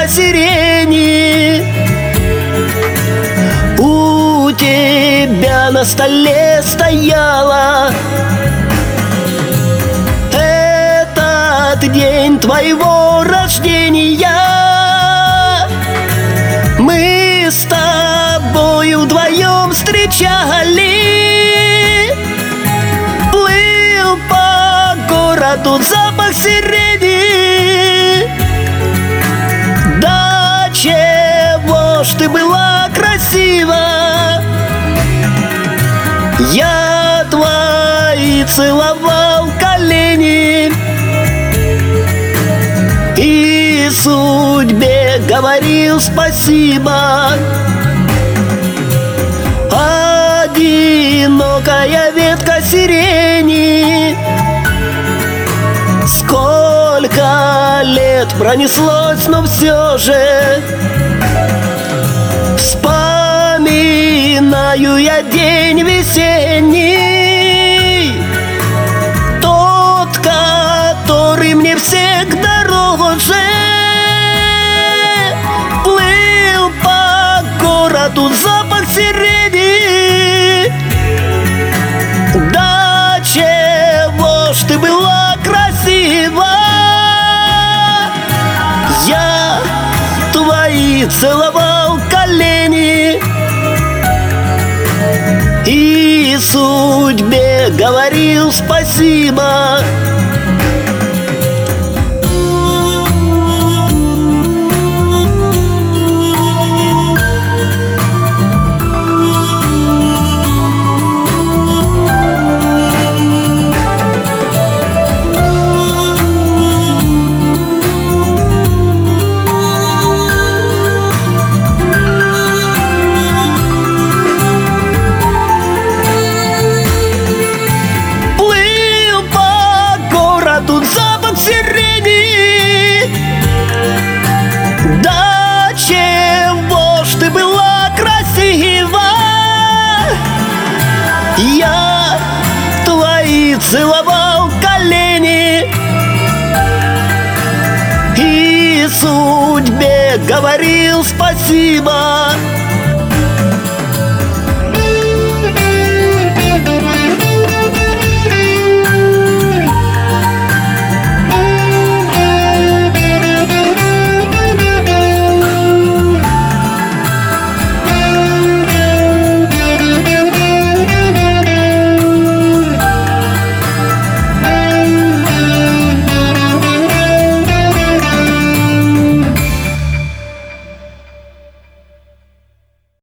сирени. У тебя на столе стояла этот день твоего рождения. Мы с тобою вдвоем встречали. Плыл по городу запах сирени. Да чего ж ты была красива. Я твои целовал колени и судьбе говорил спасибо. Одинокая ветка сирени, сколько лет пронеслось, но все же вспоминаю я день весенний, тот, который мне всегда дороже. Плыл по городу запах сирени. Да чего ж ты была красива. Я твои целовал колени и судьбе говорил спасибо. Запах сирени. Да чего ж ты была красива. Я твои целовал колени и судьбе говорил спасибо.